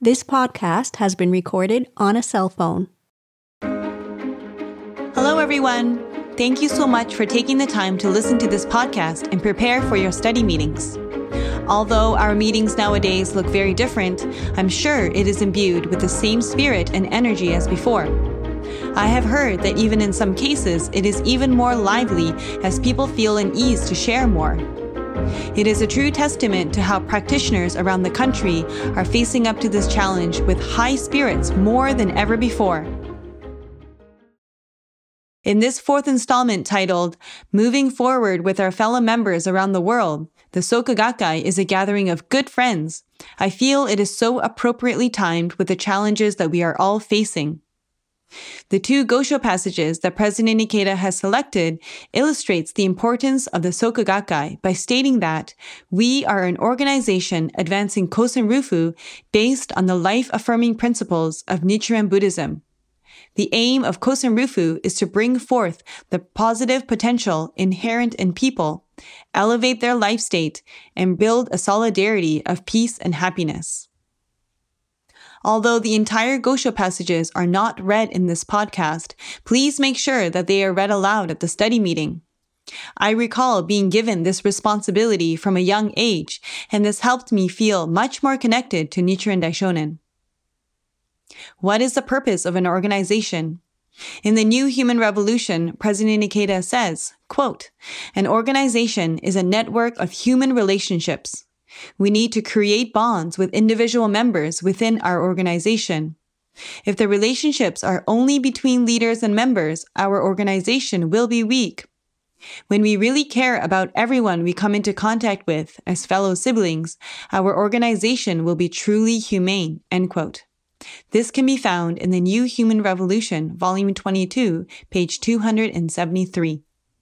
This podcast has been recorded on a cell phone. Hello, everyone. Thank you so much for taking the time to listen to this podcast and prepare for your study meetings. Although our meetings nowadays look very different, I'm sure it is imbued with the same spirit and energy as before. I have heard that even in some cases, it is even more lively as people feel an ease to share more. It is a true testament to how practitioners around the country are facing up to this challenge with high spirits more than ever before. In this fourth installment titled, Moving Forward with Our Fellow Members Around the World, the Soka Gakkai is a gathering of good friends. I feel it is so appropriately timed with the challenges that we are all facing. The two Gosho passages that President Ikeda has selected illustrates the importance of the Soka Gakkai by stating that we are an organization advancing Kosen Rufu based on the life-affirming principles of Nichiren Buddhism. The aim of Kosen Rufu is to bring forth the positive potential inherent in people, elevate their life state, and build a solidarity of peace and happiness. Although the entire Gosho passages are not read in this podcast, please make sure that they are read aloud at the study meeting. I recall being given this responsibility from a young age, and this helped me feel much more connected to Nichiren Daishonin. What is the purpose of an organization? In the New Human Revolution, President Ikeda says, quote, "An organization is a network of human relationships. We need to create bonds with individual members within our organization. If the relationships are only between leaders and members, our organization will be weak. When we really care about everyone we come into contact with as fellow siblings, our organization will be truly humane," end quote. This can be found in the New Human Revolution, Volume 22, page 273.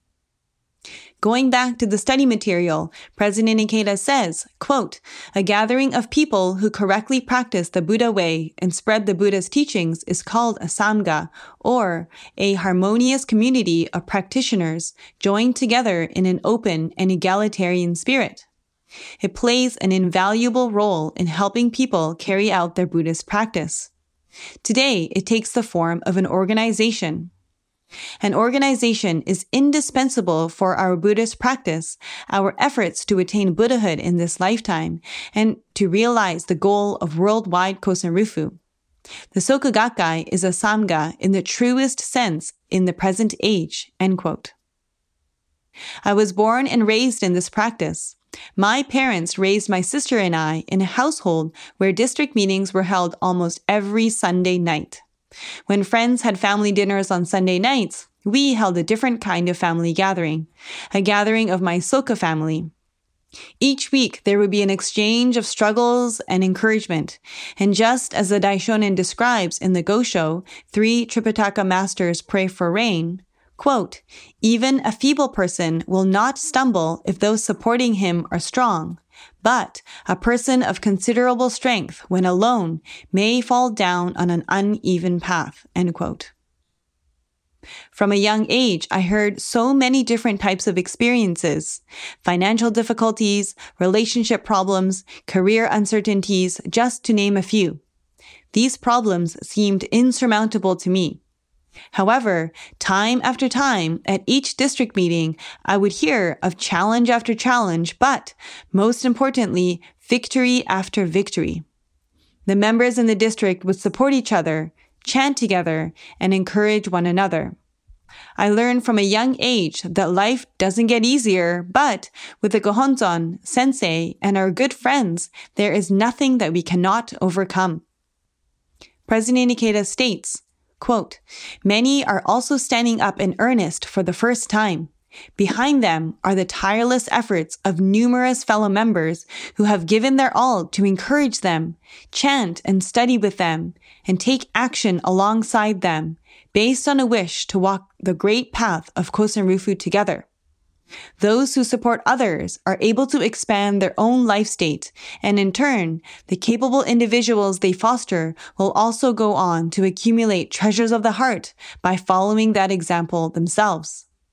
Going back to the study material, President Ikeda says, quote, "A gathering of people who correctly practice the Buddha way and spread the Buddha's teachings is called a Sangha, or a harmonious community of practitioners joined together in an open and egalitarian spirit. It plays an invaluable role in helping people carry out their Buddhist practice. Today, it takes the form of an organization. An organization is indispensable for our Buddhist practice, our efforts to attain Buddhahood in this lifetime, and to realize the goal of worldwide Kosen Rufu. The Soka Gakkai is a Sangha in the truest sense in the present age," end quote. I was born and raised in this practice. My parents raised my sister and I in a household where district meetings were held almost every Sunday night. When friends had family dinners on Sunday nights, we held a different kind of family gathering, a gathering of my Soka family. Each week, there would be an exchange of struggles and encouragement, and just as the Daishonin describes in the Gosho, 3 Tripitaka masters pray for rain, quote, "Even a feeble person will not stumble if those supporting him are strong, but a person of considerable strength, when alone, may fall down on an uneven path," end quote. From a young age, I heard so many different types of experiences: financial difficulties, relationship problems, career uncertainties, just to name a few. These problems seemed insurmountable to me. However, time after time, at each district meeting, I would hear of challenge after challenge, but, most importantly, victory after victory. The members in the district would support each other, chant together, and encourage one another. I learned from a young age that life doesn't get easier, but with the Gohonzon, Sensei, and our good friends, there is nothing that we cannot overcome. President Ikeda states, quote, "Many are also standing up in earnest for the first time. Behind them are the tireless efforts of numerous fellow members who have given their all to encourage them, chant and study with them, and take action alongside them, based on a wish to walk the great path of Kosen Rufu together. Those who support others are able to expand their own life state, and in turn, the capable individuals they foster will also go on to accumulate treasures of the heart by following that example themselves.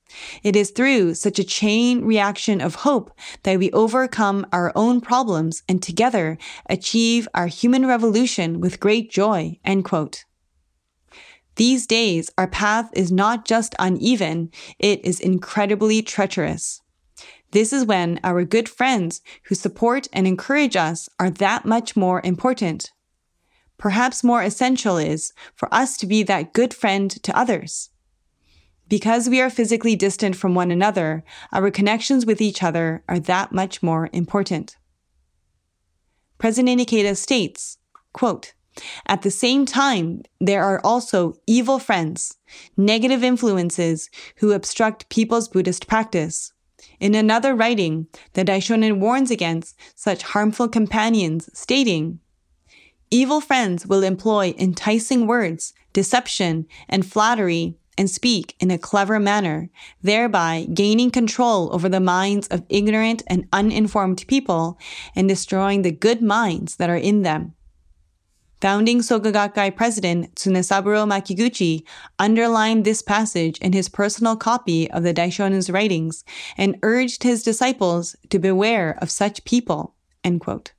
It is through such a chain reaction of hope that we overcome our own problems and together achieve our human revolution with great joy." End quote. These days, our path is not just uneven, it is incredibly treacherous. This is when our good friends who support and encourage us are that much more important. Perhaps more essential is for us to be that good friend to others. Because we are physically distant from one another, our connections with each other are that much more important. President Ikeda states, quote, "At the same time, there are also evil friends, negative influences who obstruct people's Buddhist practice. In another writing, the Daishonin warns against such harmful companions, stating, 'Evil friends will employ enticing words, deception, and flattery, and speak in a clever manner, thereby gaining control over the minds of ignorant and uninformed people and destroying the good minds that are in them.'" Founding Soka Gakkai President Tsunesaburo Makiguchi underlined this passage in his personal copy of the Daishonin's writings and urged his disciples to beware of such people. End quote.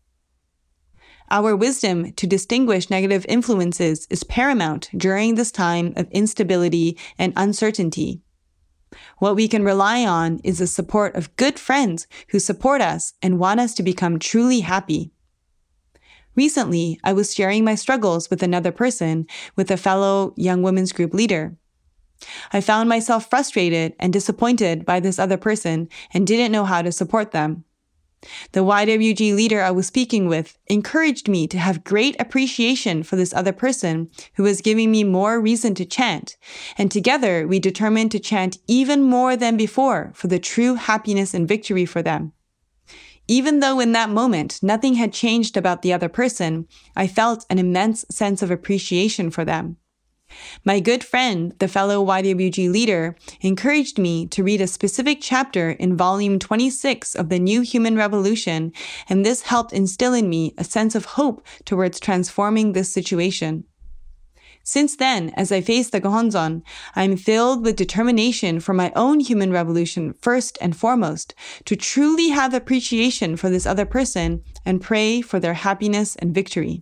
Our wisdom to distinguish negative influences is paramount during this time of instability and uncertainty. What we can rely on is the support of good friends who support us and want us to become truly happy. Recently, I was sharing my struggles with another person, with a fellow young women's group leader. I found myself frustrated and disappointed by this other person and didn't know how to support them. The YWG leader I was speaking with encouraged me to have great appreciation for this other person who was giving me more reason to chant, and together we determined to chant even more than before for the true happiness and victory for them. Even though in that moment nothing had changed about the other person, I felt an immense sense of appreciation for them. My good friend, the fellow YWG leader, encouraged me to read a specific chapter in volume 26 of the New Human Revolution, and this helped instill in me a sense of hope towards transforming this situation. Since then, as I face the Gohonzon, I am filled with determination for my own human revolution first and foremost, to truly have appreciation for this other person and pray for their happiness and victory.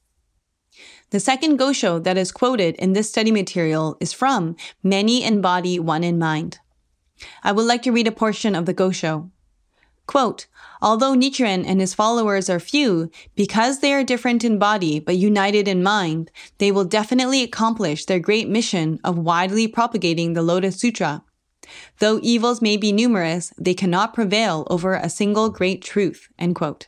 The second Gosho that is quoted in this study material is from Many in Body, One in Mind. I would like to read a portion of the Gosho. Quote, "Although Nichiren and his followers are few, because they are different in body but united in mind, they will definitely accomplish their great mission of widely propagating the Lotus Sutra. Though evils may be numerous, they cannot prevail over a single great truth." End quote.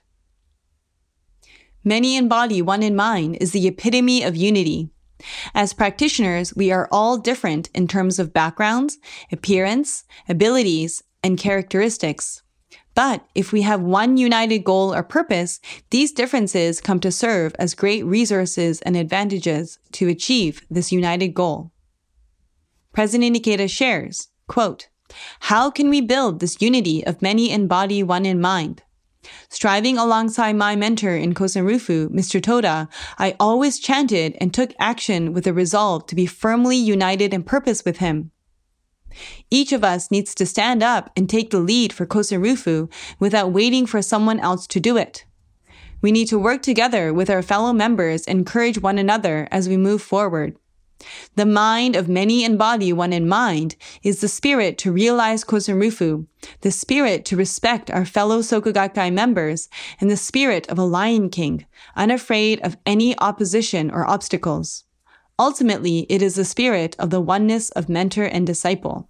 Many in body, one in mind is the epitome of unity. As practitioners, we are all different in terms of backgrounds, appearance, abilities, and characteristics. But if we have one united goal or purpose, these differences come to serve as great resources and advantages to achieve this united goal. President Ikeda shares, quote, "How can we build this unity of many in body, one in mind? Striving alongside my mentor in Kosen Rufu, Mr. Toda, I always chanted and took action with a resolve to be firmly united in purpose with him. Each of us needs to stand up and take the lead for Kosen Rufu without waiting for someone else to do it. We need to work together with our fellow members and encourage one another as we move forward. The mind of many in body, one in mind, is the spirit to realize Kosen Rufu, the spirit to respect our fellow Soka Gakkai members, and the spirit of a lion king, unafraid of any opposition or obstacles. Ultimately, it is the spirit of the oneness of mentor and disciple."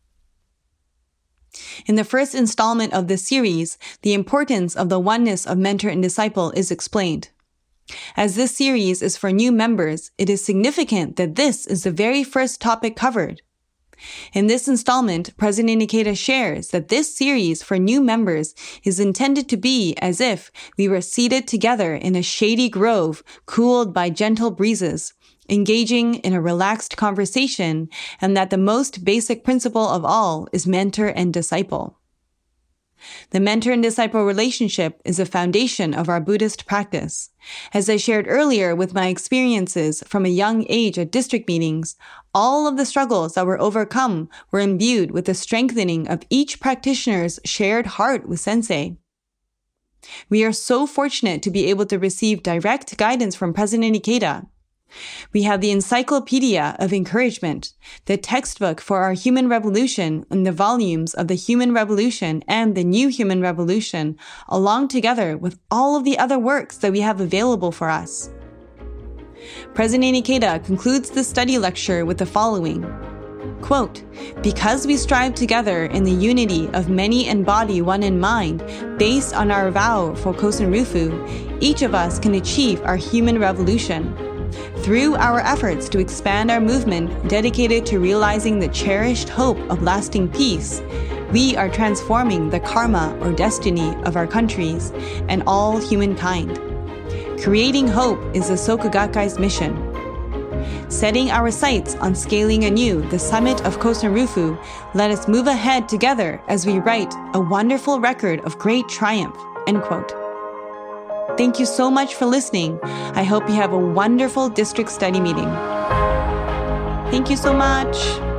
In the first installment of this series, the importance of the oneness of mentor and disciple is explained. As this series is for new members, it is significant that this is the very first topic covered. In this installment, President Ikeda shares that this series for new members is intended to be as if we were seated together in a shady grove, cooled by gentle breezes, engaging in a relaxed conversation, and that the most basic principle of all is mentor and disciple. The mentor and disciple relationship is a foundation of our Buddhist practice. As I shared earlier with my experiences from a young age at district meetings, all of the struggles that were overcome were imbued with the strengthening of each practitioner's shared heart with Sensei. We are so fortunate to be able to receive direct guidance from President Ikeda. We have the Encyclopedia of Encouragement, the textbook for our Human Revolution, and the volumes of the Human Revolution and the New Human Revolution, along together with all of the other works that we have available for us. President Ikeda concludes the study lecture with the following, quote, "Because we strive together in the unity of many and body, one in mind, based on our vow for Kosen Rufu, each of us can achieve our human revolution. Through our efforts to expand our movement dedicated to realizing the cherished hope of lasting peace, we are transforming the karma or destiny of our countries and all humankind. Creating hope is the Soka Gakkai's mission. Setting our sights on scaling anew the summit of Kosen Rufu, let us move ahead together as we write a wonderful record of great triumph." End quote. Thank you so much for listening. I hope you have a wonderful district study meeting. Thank you so much.